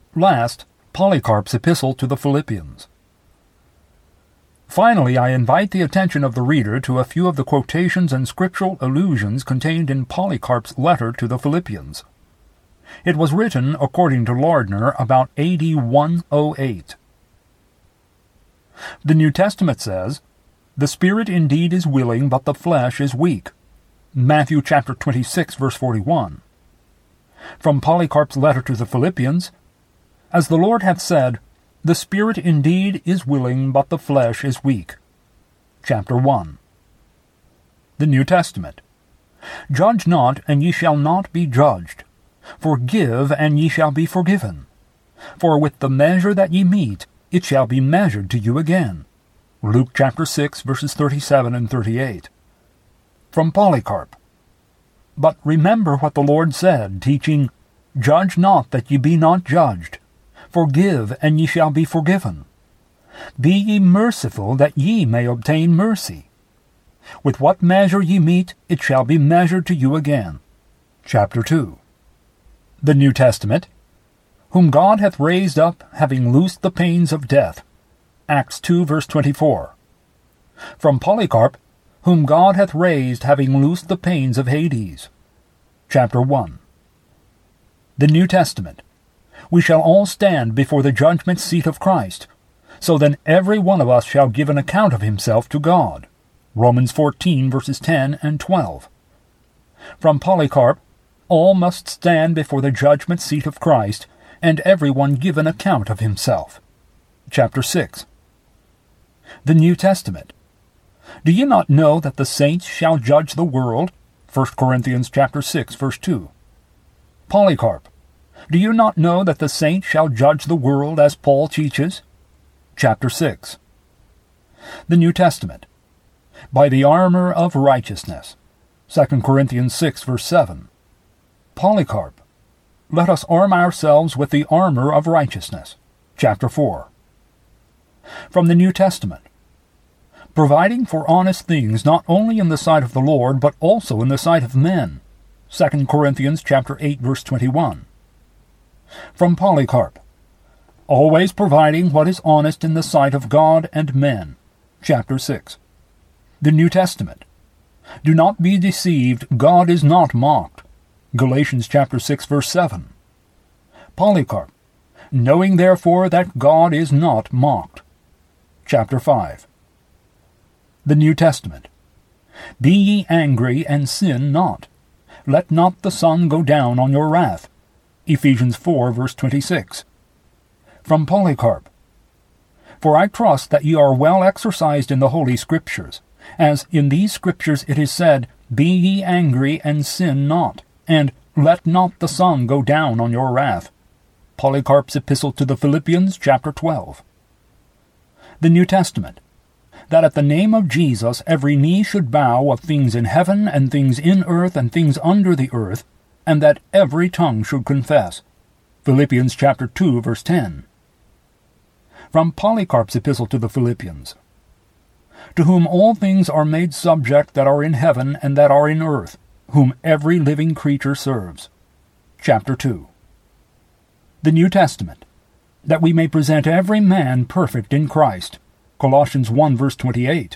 Last, Polycarp's epistle to the Philippians. Finally, I invite the attention of the reader to a few of the quotations and scriptural allusions contained in Polycarp's letter to the Philippians. It was written, according to Lardner, about AD 108. The New Testament says, "The spirit indeed is willing, but the flesh is weak." Matthew chapter 26, verse 41. From Polycarp's letter to the Philippians, "As the Lord hath said, the spirit indeed is willing, but the flesh is weak." Chapter 1. The New Testament. "Judge not, and ye shall not be judged. Forgive, and ye shall be forgiven. For with the measure that ye mete, it shall be measured to you again." Luke chapter 6, verses 37 and 38. From Polycarp. "But remember what the Lord said, teaching, Judge not that ye be not judged. Forgive, and ye shall be forgiven. Be ye merciful, that ye may obtain mercy. With what measure ye mete, it shall be measured to you again." Chapter 2. The New Testament. "Whom God hath raised up, having loosed the pains of death." Acts 2, verse 24. From Polycarp, "Whom God hath raised, having loosed the pains of Hades." Chapter 1. The New Testament. "We shall all stand before the judgment seat of Christ. So then every one of us shall give an account of himself to God." Romans 14, verses 10 and 12. From Polycarp, "All must stand before the judgment seat of Christ, and every one give an account of himself." Chapter 6. The New Testament. "Do ye not know that the saints shall judge the world?" 1 Corinthians chapter 6, verse 2. Polycarp. "Do you not know that the saints shall judge the world, as Paul teaches?" Chapter 6. The New Testament. "By the armor of righteousness." 2 Corinthians 6, verse 7. Polycarp. "Let us arm ourselves with the armor of righteousness." Chapter 4. From the New Testament. "Providing for honest things, not only in the sight of the Lord, but also in the sight of men." 2 Corinthians chapter 8, verse 21. From Polycarp. "Always providing what is honest in the sight of God and men." Chapter 6. The New Testament. "Do not be deceived, God is not mocked." Galatians chapter 6, verse 7. Polycarp. "Knowing therefore that God is not mocked." Chapter 5. The New Testament. "Be ye angry, and sin not. Let not the sun go down on your wrath." Ephesians 4, verse 26. From Polycarp. "For I trust that ye are well exercised in the Holy Scriptures, as in these Scriptures it is said, Be ye angry, and sin not, and let not the sun go down on your wrath." Polycarp's Epistle to the Philippians, chapter 12. The New Testament. "That at the name of Jesus every knee should bow, of things in heaven, and things in earth, and things under the earth, and that every tongue should confess." Philippians chapter 2, verse 10. From Polycarp's Epistle to the Philippians. "To whom all things are made subject that are in heaven and that are in earth, whom every living creature serves." Chapter 2. The New Testament. "That we may present every man perfect in Christ." Colossians 1, verse 28.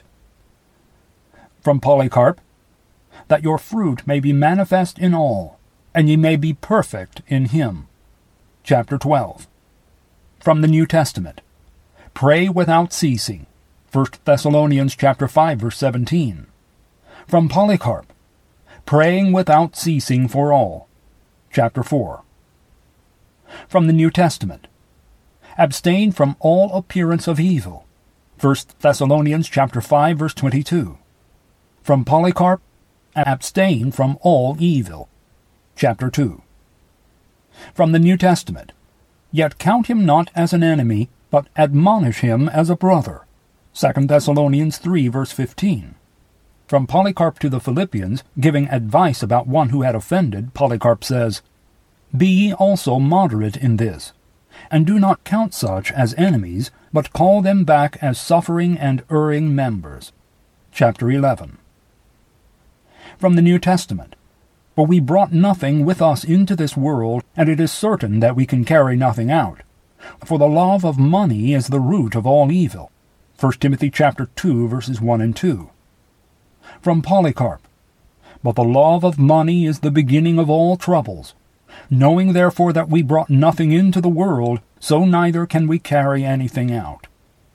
From Polycarp. "That your fruit may be manifest in all, and ye may be perfect in him." Chapter 12. From the New Testament. "Pray without ceasing." 1 Thessalonians chapter 5, verse 17. From Polycarp. "Praying without ceasing for all." Chapter 4. From the New Testament. "Abstain from all appearance of evil." 1 Thessalonians chapter 5, verse 22. From Polycarp. "Abstain from all evil." Chapter 2. From the New Testament. "Yet count him not as an enemy, but admonish him as a brother." 2 Thessalonians 3, verse 15. From Polycarp to the Philippians, giving advice about one who had offended, Polycarp says, "Be ye also moderate in this, and do not count such as enemies, but call them back as suffering and erring members." Chapter 11. From the New Testament. For we brought nothing with us into this world, and it is certain that we can carry nothing out. For the love of money is the root of all evil. 1 Timothy chapter 2, verses 1 and 2. From Polycarp, But the love of money is the beginning of all troubles. Knowing therefore that we brought nothing into the world, so neither can we carry anything out.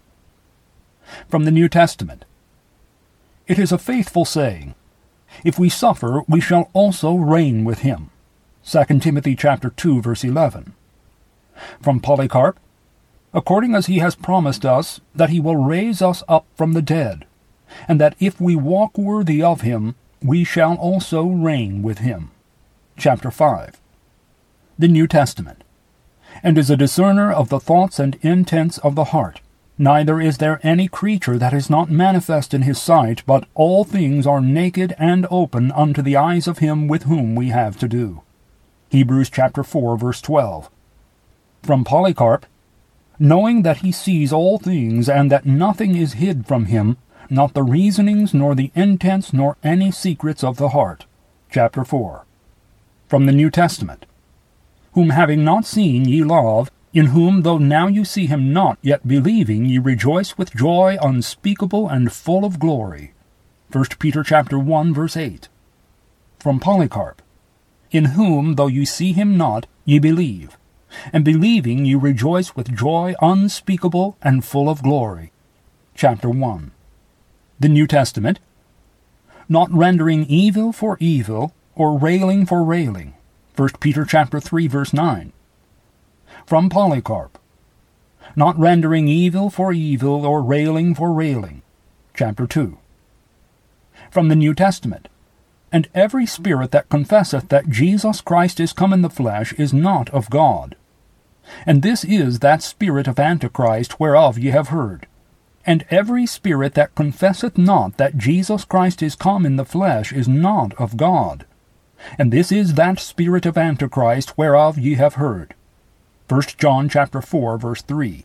From the New Testament, It is a faithful saying, If we suffer, we shall also reign with him. 2 Timothy chapter 2, verse 11. From Polycarp, According as he has promised us that he will raise us up from the dead, and that if we walk worthy of him, we shall also reign with him. Chapter 5. The New Testament, And is a discerner of the thoughts and intents of the heart. Neither is there any creature that is not manifest in his sight, but all things are naked and open unto the eyes of him with whom we have to do. Hebrews chapter 4, verse 12. From Polycarp, Knowing that he sees all things, and that nothing is hid from him, not the reasonings, nor the intents, nor any secrets of the heart. Chapter 4. From the New Testament, Whom having not seen ye love, in whom though now you see him not, yet believing ye rejoice with joy unspeakable and full of glory. 1 Peter chapter 1, verse 8. From Polycarp, In whom though you see him not, ye believe, and believing ye rejoice with joy unspeakable and full of glory. Chapter 1. The New Testament, Not rendering evil for evil, or railing for railing. 1 Peter chapter 3, verse 9. From Polycarp, Not rendering evil for evil, or railing for railing. Chapter 2. From the New Testament, And every spirit that confesseth that Jesus Christ is come in the flesh is not of God. And this is that spirit of Antichrist whereof ye have heard. And every spirit that confesseth not that Jesus Christ is come in the flesh is not of God. And this is that spirit of Antichrist whereof ye have heard. 1 John chapter 4, verse 3.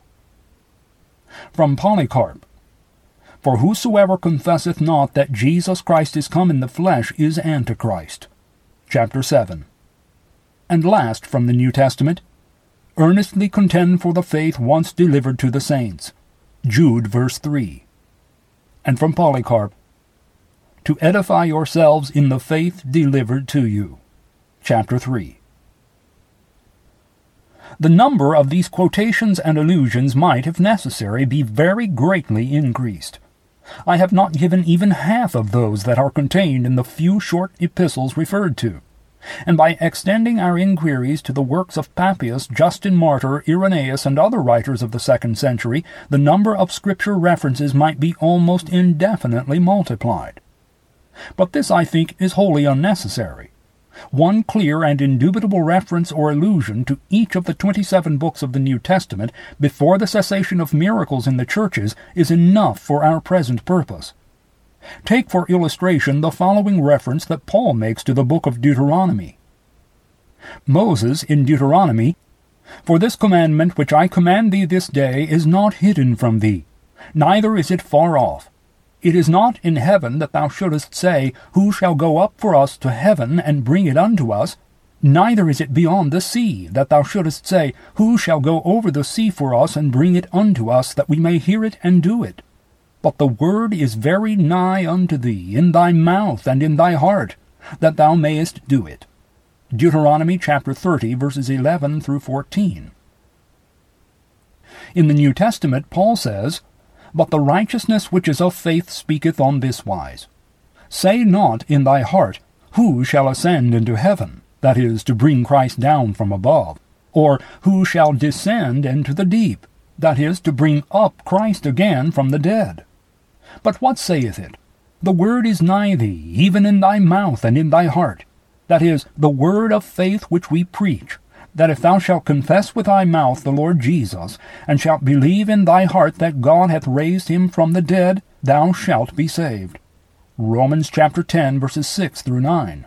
From Polycarp, For whosoever confesseth not that Jesus Christ is come in the flesh is Antichrist. Chapter 7. And last from the New Testament, Earnestly contend for the faith once delivered to the saints. Jude, verse 3. And from Polycarp, To edify yourselves in the faith delivered to you. Chapter 3. The number of these quotations and allusions might, if necessary, be very greatly increased. I have not given even half of those that are contained in the few short epistles referred to, and by extending our inquiries to the works of Papias, Justin Martyr, Irenaeus, and other writers of the 2nd century, the number of Scripture references might be almost indefinitely multiplied. But this, I think, is wholly unnecessary. One clear and indubitable reference or allusion to each of the 27 books of the New Testament before the cessation of miracles in the churches is enough for our present purpose. Take for illustration the following reference that Paul makes to the book of Deuteronomy. Moses, in Deuteronomy, For this commandment which I command thee this day is not hidden from thee, neither is it far off. It is not in heaven that thou shouldest say, Who shall go up for us to heaven and bring it unto us? Neither is it beyond the sea that thou shouldest say, Who shall go over the sea for us and bring it unto us, that we may hear it and do it? But the word is very nigh unto thee, in thy mouth and in thy heart, that thou mayest do it. Deuteronomy chapter 30, verses 11 through 14. In the New Testament, Paul says, But the righteousness which is of faith speaketh on this wise. Say not in thy heart, Who shall ascend into heaven, that is, to bring Christ down from above, or who shall descend into the deep, that is, to bring up Christ again from the dead. But what saith it? The word is nigh thee, even in thy mouth and in thy heart, that is, the word of faith which we preach, that if thou shalt confess with thy mouth the Lord Jesus, and shalt believe in thy heart that God hath raised him from the dead, thou shalt be saved. Romans chapter 10, verses 6 through 9.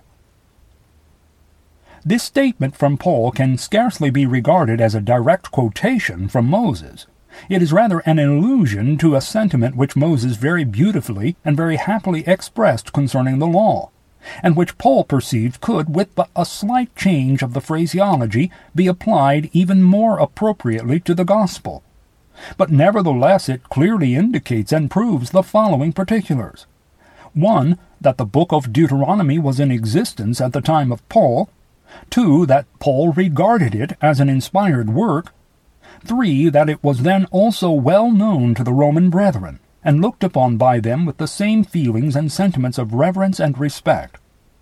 This statement from Paul can scarcely be regarded as a direct quotation from Moses. It is rather an allusion to a sentiment which Moses very beautifully and very happily expressed concerning the law. and which Paul perceived could, with but a slight change of the phraseology, be applied even more appropriately to the gospel. But nevertheless it clearly indicates and proves the following particulars. 1. That the book of Deuteronomy was in existence at the time of Paul. 2. That Paul regarded it as an inspired work. 3. That it was then also well known to the Roman brethren, and looked upon by them with the same feelings and sentiments of reverence and respect.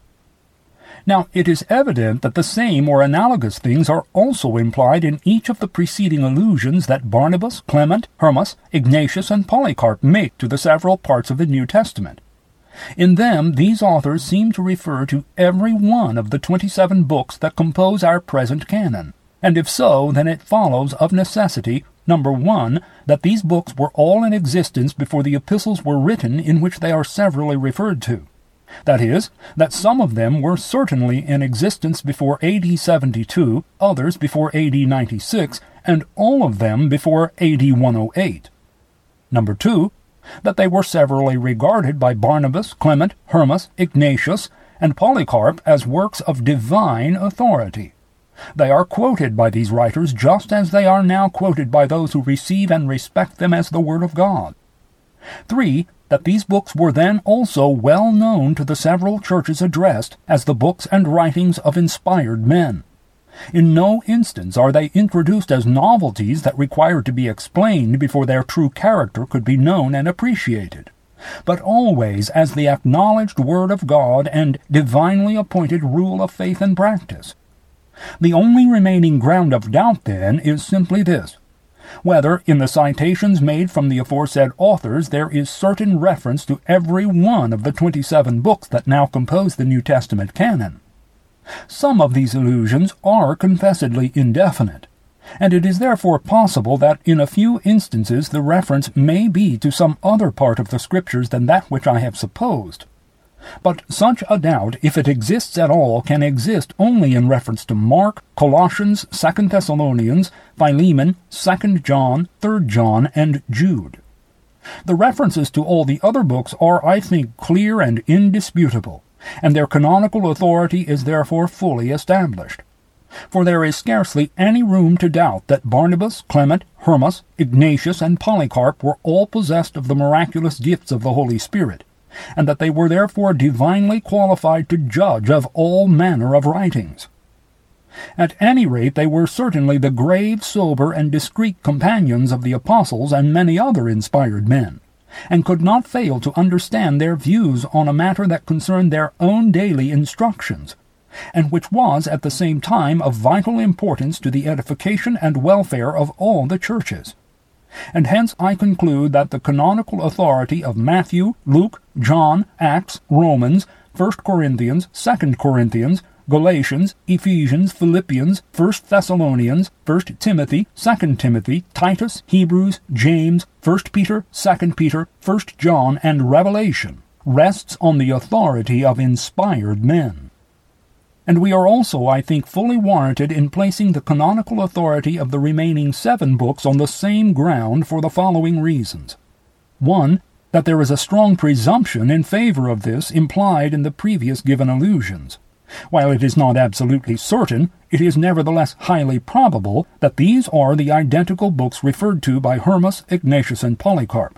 Now, it is evident that the same or analogous things are also implied in each of the preceding allusions that Barnabas, Clement, Hermas, Ignatius, and Polycarp make to the several parts of the New Testament. In them, these authors seem to refer to every one of the 27 books that compose our present canon, and if so, then it follows of necessity, number 1, that these books were all in existence before the epistles were written in which they are severally referred to. That is, that some of them were certainly in existence before AD 72, others before AD 96, and all of them before AD 108. Number 2, that they were severally regarded by Barnabas, Clement, Hermas, Ignatius, and Polycarp as works of divine authority. They are quoted by these writers just as they are now quoted by those who receive and respect them as the Word of God. 3. That these books were then also well known to the several churches addressed as the books and writings of inspired men. In no instance are they introduced as novelties that required to be explained before their true character could be known and appreciated, but always as the acknowledged Word of God and divinely appointed rule of faith and practice. The only remaining ground of doubt, then, is simply this: whether, in the citations made from the aforesaid authors, there is certain reference to every one of the 27 books that now compose the New Testament canon. Some of these allusions are confessedly indefinite, and it is therefore possible that in a few instances the reference may be to some other part of the Scriptures than that which I have supposed. But such a doubt, if it exists at all, can exist only in reference to Mark, Colossians, 2 Thessalonians, Philemon, 2 John, 3 John, and Jude. The references to all the other books are, I think, clear and indisputable, and their canonical authority is therefore fully established. For there is scarcely any room to doubt that Barnabas, Clement, Hermas, Ignatius, and Polycarp were all possessed of the miraculous gifts of the Holy Spirit, and that they were therefore divinely qualified to judge of all manner of writings. At any rate, they were certainly the grave, sober, and discreet companions of the apostles and many other inspired men, and could not fail to understand their views on a matter that concerned their own daily instructions, and which was at the same time of vital importance to the edification and welfare of all the churches. And hence I conclude that the canonical authority of Matthew, Luke, John, Acts, Romans, 1 Corinthians, 2 Corinthians, Galatians, Ephesians, Philippians, 1 Thessalonians, 1 Timothy, 2 Timothy, Titus, Hebrews, James, 1 Peter, 2 Peter, 1 John, and Revelation rests on the authority of inspired men. And we are also, I think, fully warranted in placing the canonical authority of the remaining 7 books on the same ground for the following reasons. 1. That there is a strong presumption in favor of this implied in the previous given allusions. While it is not absolutely certain, it is nevertheless highly probable that these are the identical books referred to by Hermas, Ignatius, and Polycarp.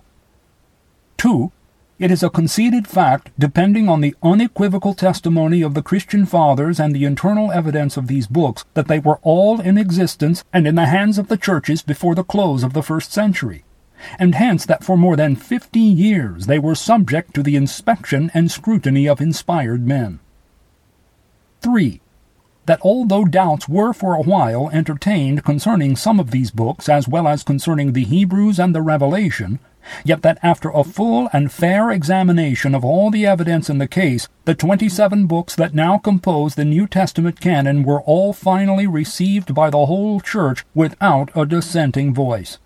2. It is a conceded fact, depending on the unequivocal testimony of the Christian Fathers and the internal evidence of these books, that they were all in existence and in the hands of the churches before the close of the 1st century, and hence that for more than 50 years they were subject to the inspection and scrutiny of inspired men. 3. That although doubts were for a while entertained concerning some of these books as well as concerning the Hebrews and the Revelation, yet that after a full and fair examination of all the evidence in the case, the 27 books that now compose the New Testament canon were all finally received by the whole Church without a dissenting voice.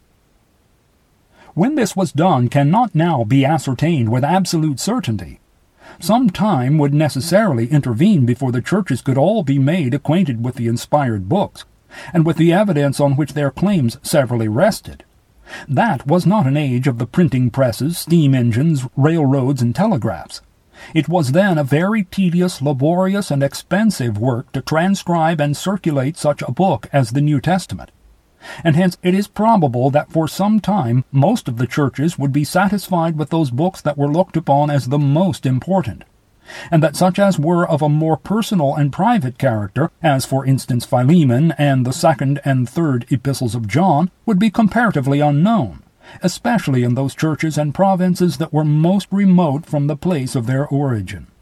When this was done cannot now be ascertained with absolute certainty. Some time would necessarily intervene before the churches could all be made acquainted with the inspired books, and with the evidence on which their claims severally rested. That was not an age of the printing presses, steam engines, railroads, and telegraphs. It was then a very tedious, laborious, and expensive work to transcribe and circulate such a book as the New Testament, and hence it is probable that for some time most of the churches would be satisfied with those books that were looked upon as the most important, and that such as were of a more personal and private character, as for instance Philemon and the second and third epistles of John, would be comparatively unknown, especially in those churches and provinces that were most remote from the place of their origin.